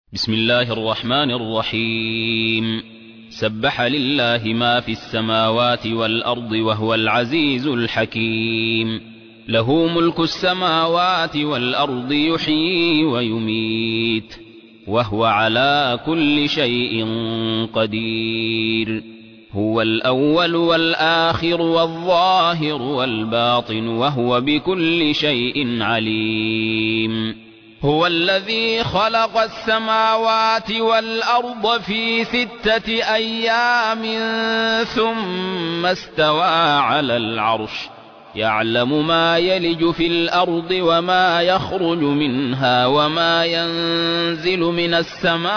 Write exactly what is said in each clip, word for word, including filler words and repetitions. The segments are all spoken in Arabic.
بسم الله الرحمن الرحيم. سبح لله ما في السماوات والأرض وهو العزيز الحكيم. له ملك السماوات والأرض يحيي ويميت وهو على كل شيء قدير. هو الأول والآخر والظاهر والباطن وهو بكل شيء عليم. هو الذي خلق السماوات والأرض في ستة أيام ثم استوى على العرش يعلم ما يلج في الأرض وما يخرج منها وما ينزل من السماء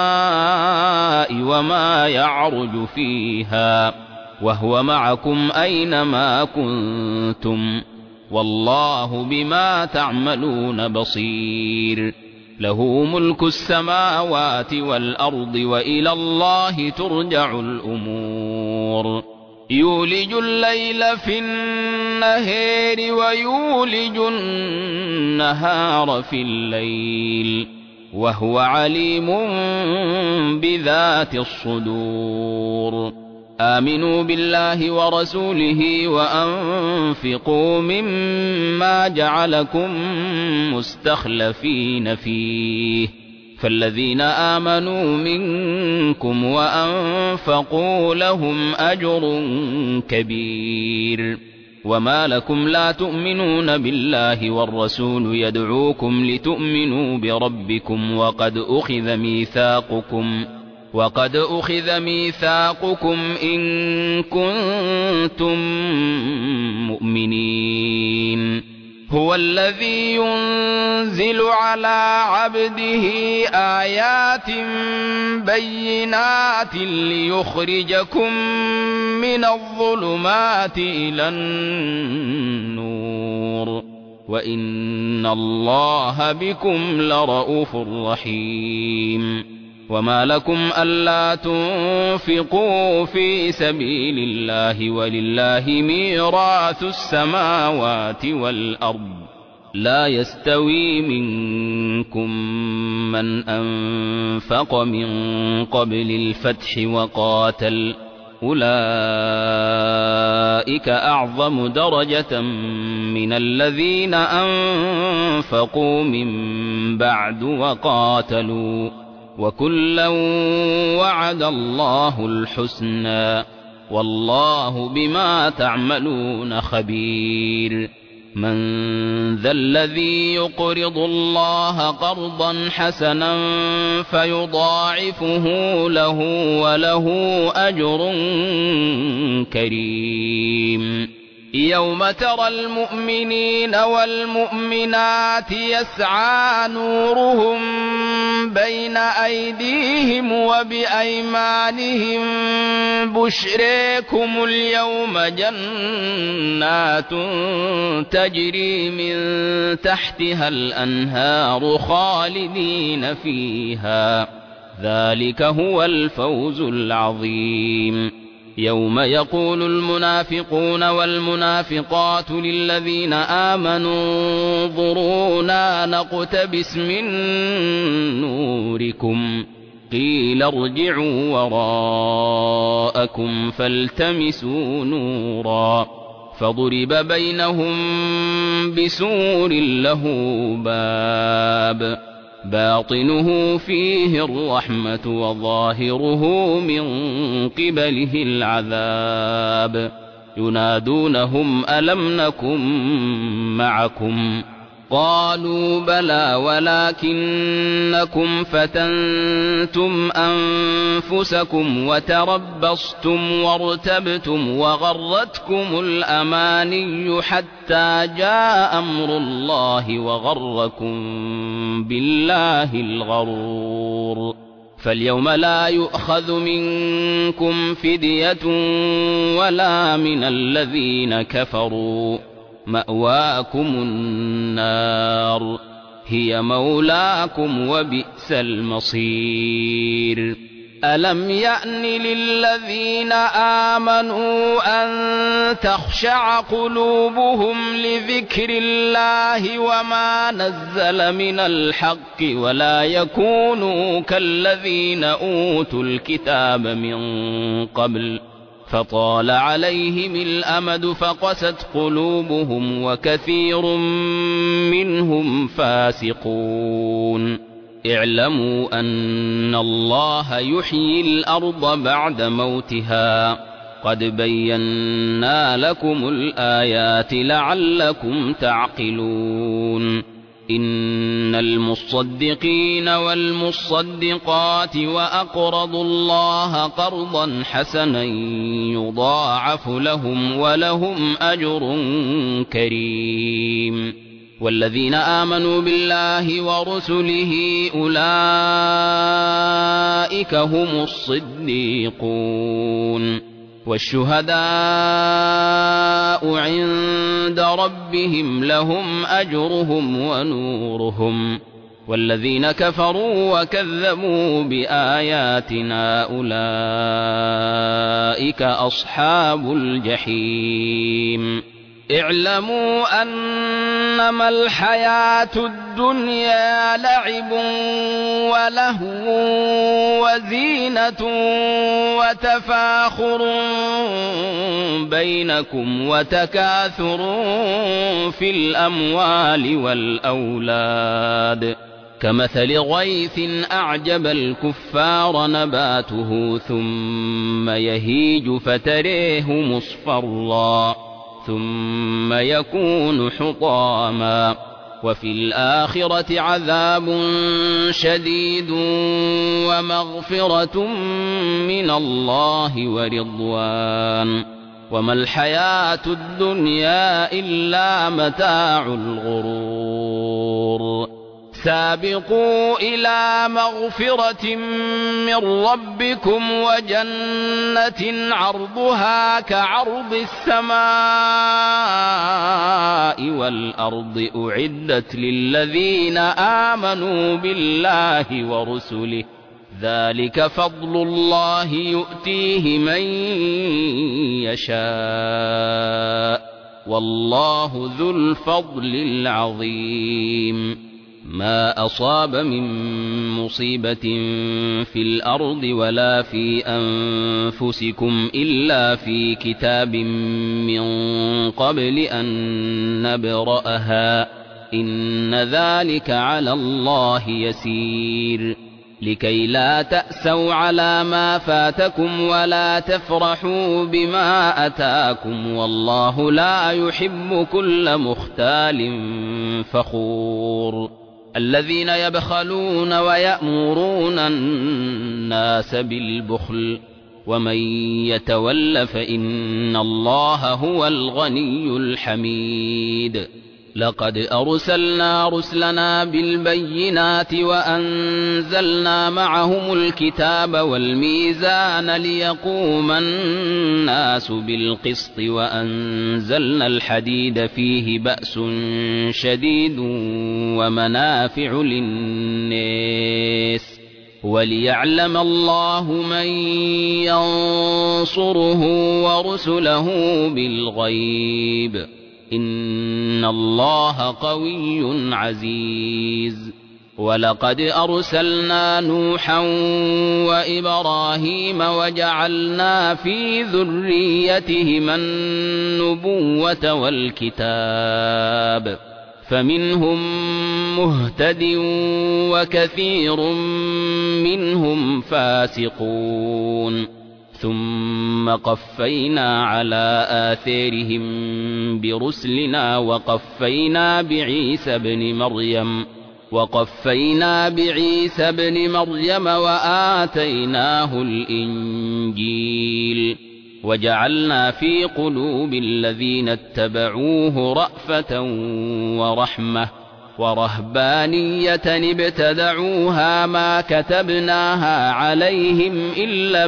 وما يعرج فيها وهو معكم أينما كنتم والله بما تعملون بصير. له ملك السماوات والأرض وإلى الله ترجع الأمور. يولج الليل في النهار ويولج النهار في الليل وهو عليم بذات الصدور. آمنوا بالله ورسوله وأنفقوا مما جعلكم مستخلفين فيه فالذين آمنوا منكم وأنفقوا لهم أجر كبير. وما لكم لا تؤمنون بالله والرسول يدعوكم لتؤمنوا بربكم وقد أخذ ميثاقكم وقد أخذ ميثاقكم إن كنتم مؤمنين. هو الذي ينزل على عبده آيات بينات ليخرجكم من الظلمات إلى النور وإن الله بكم لرءوف رحيم. وما لكم ألا تنفقوا في سبيل الله ولله ميراث السماوات والأرض لا يستوي منكم من أنفق من قبل الفتح وقاتل أولئك أعظم درجة من الذين أنفقوا من بعد وقاتلوا وكلا وعد الله الحسنى والله بما تعملون خبير. من ذا الذي يقرض الله قرضا حسنا فيضاعفه له وله أجر كريم. يوم ترى المؤمنين والمؤمنات يسعى نورهم بين أيديهم وبأيمانهم بشريكم اليوم جنات تجري من تحتها الأنهار خالدين فيها ذلك هو الفوز العظيم. يوم يقول المنافقون والمنافقات للذين آمنوا انظرونا نقتبس من نوركم قيل ارجعوا وراءكم فالتمسوا نورا فضرب بينهم بسور له باب باطنه فيه الرحمة وظاهره من قبله العذاب ينادونهم ألم نكن معكم قالوا بلى ولكنكم فتنتم أنفسكم وتربصتم وارتبتم وغرتكم الأماني حتى جاء أمر الله وغركم بالله الغرور. فاليوم لا يؤخذ منكم فدية ولا من الذين كفروا مأواكم النار هي مولاكم وبئس المصير. ألم يأن للذين آمنوا أن تخشع قلوبهم لذكر الله وما نزل من الحق ولا يكونوا كالذين أوتوا الكتاب من قبل فطال عليهم الأمد فقست قلوبهم وكثير منهم فاسقون اعلموا أن الله يحيي الأرض بعد موتها قد بينا لكم الآيات لعلكم تعقلون إن المصدقين والمصدقات وأقرضوا الله قرضا حسنا يضاعف لهم ولهم أجر كريم والذين آمنوا بالله ورسله أولئك هم الصديقون والشهداء عند ربهم لهم أجرهم ونورهم والذين كفروا وكذبوا بآياتنا أولئك أصحاب الجحيم اعلموا أنما الحياة الدنيا لعب ولهو وزينة وتفاخر بينكم وتكاثر في الأموال والأولاد كمثل غيث أعجب الكفار نباته ثم يهيج فتريه مصفرا ثم يكون حطاما وفي الآخرة عذاب شديد ومغفرة من الله ورضوان وما الحياة الدنيا إلا متاع الغرور سابقوا إلى مغفرة من ربكم وجنة عرضها كعرض السماء والأرض أعدت للذين آمنوا بالله ورسله ذلك فضل الله يؤتيه من يشاء والله ذو الفضل العظيم ما أصاب من مصيبة في الأرض ولا في أنفسكم إلا في كتاب من قبل أن نبرأها إن ذلك على الله يسير لكي لا تأسوا على ما فاتكم ولا تفرحوا بما أتاكم والله لا يحب كل مختال فخور الذين يبخلون ويأمرون الناس بالبخل ومن يتول فإن الله هو الغني الحميد لقد أرسلنا رسلنا بالبينات وأنزلنا معهم الكتاب والميزان ليقوم الناس بالقسط وأنزلنا الحديد فيه بأس شديد ومنافع للناس وليعلم الله من ينصره ورسله بالغيب إن الله قوي عزيز ولقد أرسلنا نوحا وإبراهيم وجعلنا في ذريتهما النبوة والكتاب فمنهم مهتد وكثير منهم فاسقون ثم قفينا على آثارهم برسلنا وقفينا بعيسى ابن مريم وقفينا بعيسى ابن مريم وآتيناه الإنجيل وجعلنا في قلوب الذين اتبعوه رأفة ورحمة ورهبانية ابتدعوها ما كتبناها عليهم إلا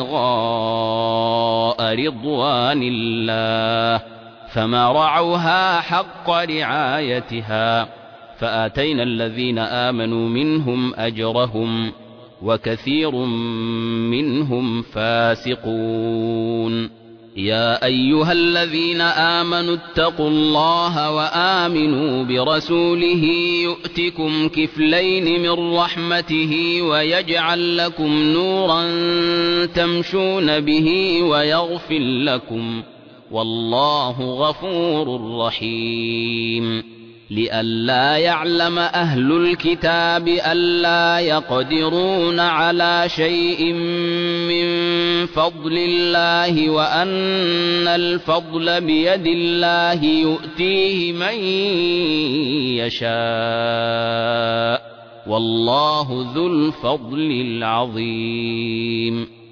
ابتغاء رضوان الله فما رعوها حق رعايتها فآتينا الذين آمنوا منهم أجرهم وكثير منهم فاسقون. يا أيها الذين آمنوا اتقوا الله وآمنوا برسوله يؤتكم كفلين من رحمته ويجعل لكم نورا تمشون به ويغفر لكم، والله غفور رحيم. لئلا يعلم أهل الكتاب ألا يقدرون على شيء من فضل الله وأن الفضل بيد الله يؤتيه من يشاء، والله ذو الفضل العظيم.